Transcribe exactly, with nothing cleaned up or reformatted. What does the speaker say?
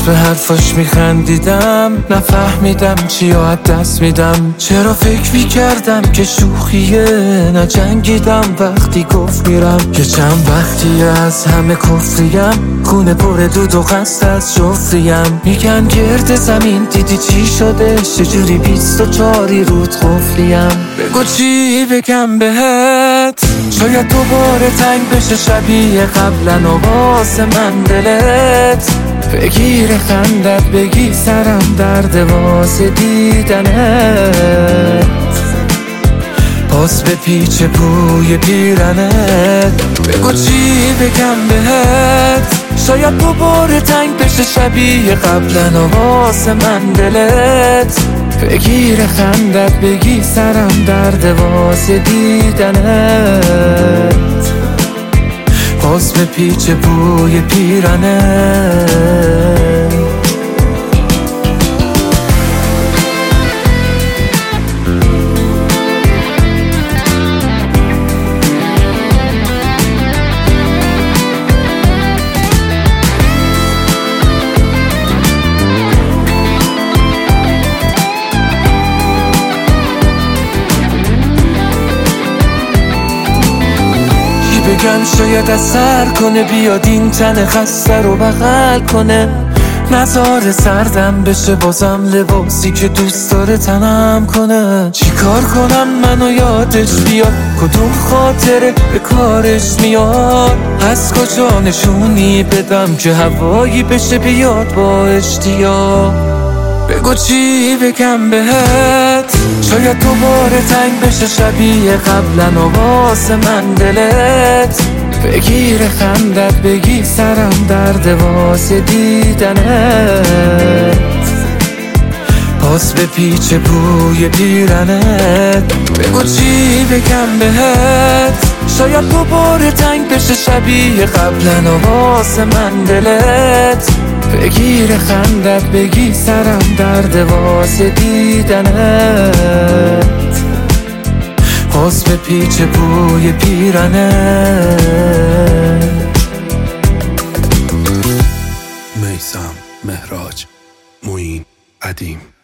به حرفاش میخندیدم، نفهمیدم چی از دست میدم. چرا فکر میکردم که شوخیه، نجنگیدم وقتی گفت میرم. که چند وقتی از همه کفریم، خونه پر دود و خسته از جفریم. میگن گرد زمین دیدی چی شده، چجوری بیست و چاری رود قفلیم. بگو چی بگم بهت، شاید دوباره تنگ بشه شبیه قبلا و واسه من دلت. بگیر خندت بگی سرم درد واسه دیدنت. باز به پیچ پوی پیرنت. بگو چی بگم بهت، شاید دوباره تنگ بشه شبیه قبلا و واسه من دلت. بگیر خندت بگی سرم درد واسه دیدنت. باز به پیچ پوی پیرنت. بگم شاید اثر کنه، بیاد این تن خسته رو بغل کنه. نظاره سردم بشه بازم لباسی که دوست داره تنم کنه. چی کار کنم منو یادش بیاد، کدوم خاطره به کارش میاد. از کجا نشونی بدم که هوایی بشه بیاد با اشتیاق. بگو چی بگم بهت، شاید دوباره تنگ بشه شبیه قبلا و واسه من دلت. بگیر خندت بگی سرم درد واسه دیدنت. باز به پیچ پوی پیرنت. بگو چی بگم بهت، شاید دوباره تنگ بشه شبیه قبلا و واسه من دلت. بگیر خندت بگی سرم درد واسه دیدنت. باز به پیچ پوی پیرنت. میثم، مهراج، معین، ادیم.